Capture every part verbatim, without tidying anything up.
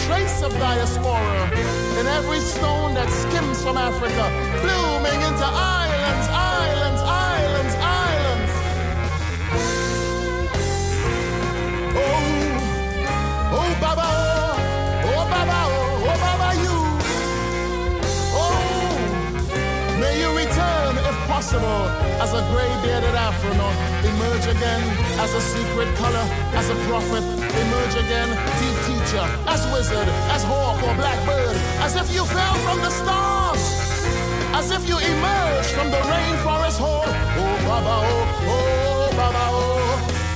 trace of diaspora in every stone that skims from Africa, blooming into islands, islands, islands, islands. Oh, oh, Baba, oh, oh, Baba, oh, oh, Baba, you. Oh, may you return, if possible, as a gray-bearded Afronaut, emerge again as a secret color, as a prophet, emerge again, deep teacher, as wizard, as hawk or blackbird, as if you fell from the stars, as if you emerged from the rainforest hole. Oh, Baba, oh, oh, Baba, oh.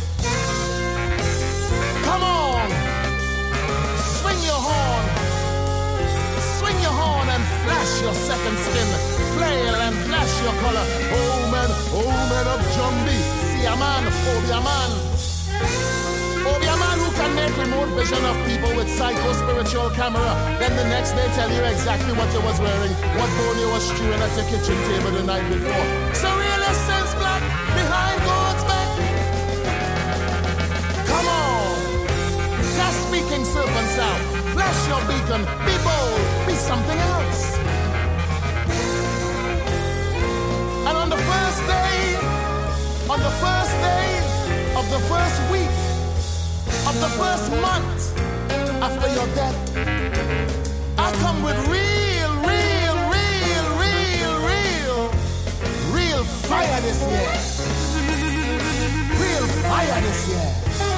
Come on, swing your horn, swing your horn and flash your second skin, flail and flash your color. Oh man, oh man of Jumbi, see a man, Obia man. Obia man who can make remote vision of people with psycho-spiritual camera. Then the next day tell you exactly what you was wearing, what bone you was stewing at your kitchen table the night before. So real essence black behind God's back. Come on, cast speaking serpents out, flash your beacon, be bold, be something else. And on the first day, on the first day of the first week, of the first month after your death, I come with real, real, real, real, real, real fire this year. Real fire this year.